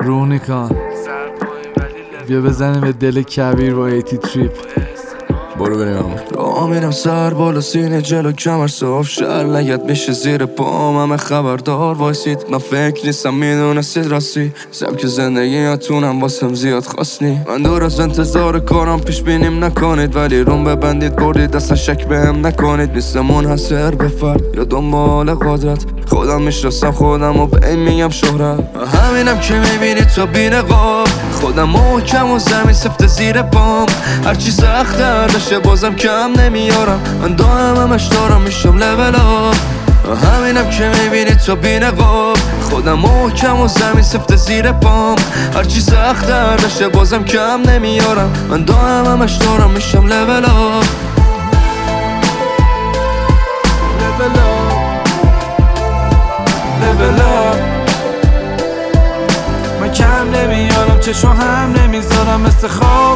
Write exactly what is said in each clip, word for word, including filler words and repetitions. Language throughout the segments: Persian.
رونیکان بیا بزنیم به دل کبیر با ایتی تریپ. برو بریم. راه میرم سر بالا سینه جلو کمر صاف شر لگت میشه زیر پام همه خبردار وایسید. من فکر نیستم میدونستید راستی سبک زندگی یاتونم واسم زیاد خواستنی. من دور از انتظار کارم پیش بینیم نکنید ولی روم ببندید بردید اصلا شک بهم نکنید. نیستم منحصر به فرد یا دنبال قدرت خودم میشناسم خودم و به این میگم شهرت. همینم که میبینید تا بی‌نقاب خودم محکم و زمین سفت زیر پام. هرچی سخت‌تر بشه بازم کم نمیارم من دائم همش دارم میشم لول آپ. همینم که میبینید تا بی‌نقاب خودم محکم و زمین سفت زیر پام. هرچی سخت‌تر بشه بازم کم نمیارم من دائم همش دارم میشم لول آپ. لول آپ لول آپ. من کم نمیارم چشم هم نمیذارم مثل خواب.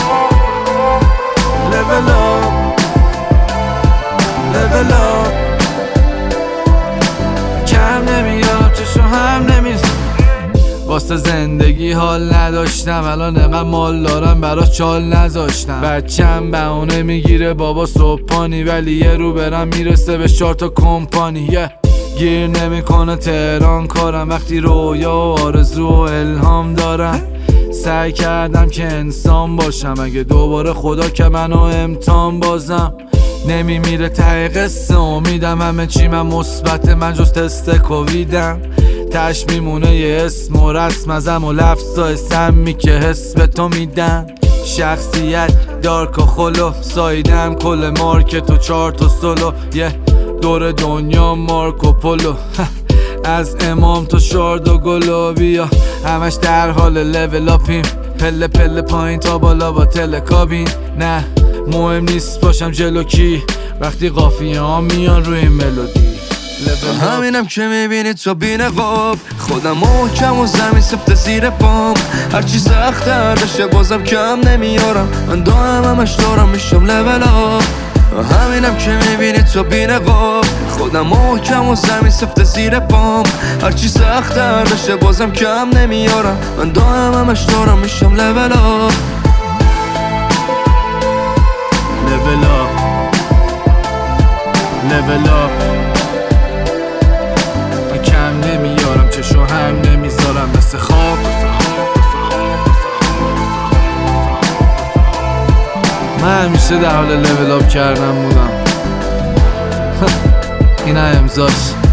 Level up Level up. کم نمیارم چشم هم نمیذارم. واسه زندگی حال نداشتم الان انقدر مال دارم براش چال نذاشتم. بچم بهونه میگیره بابا صبحانی ولی یه رو برم میرسه به چهار تا کمپانی. yeah. گیر نمیکنه تهران کارم وقتی رویا و آرزو و الهام دارم. سعی کردم که انسان باشم اگه دوباره خدا که منو امتحان بازم. نمیمیره ته قصه امیدم همه چی من مثبت من جز تست کوویدم. تش میمونه یه اسم و رسم ازم و لفظای سمی که حس به تو میدن. شخصیت دارک و خلو سایدم کل مارکت و چهار تا سولو. یه دور دنیا مارکو پولو از امام تا شارد و گلو بیا همش در حال لول اپیم. پله پله پایین تا بالا با تلکابین. نه مهم نیست باشم جلو کی وقتی قافیه ها میان روی ملودی. همینم که میبینید تا بی‌نقاب خودم محکم و زمین سفت زیر پام. هرچی سخت‌تر بشه بازم کم نمیارم من دائم همش دارم میشم لول آپ. همینم که میبینید تا بی‌نقاب خودم محکم و زمین سفت زیر پام. هرچی سخت‌تر بشه بازم کم نمیارم من دائم همش دارم میشم لول آپ. لول آپ لول آپ. من کم نمیارم چشم هم نمیذارم مثل خواب. من همیشه در حال لول آپ کردن بودم. این امضاش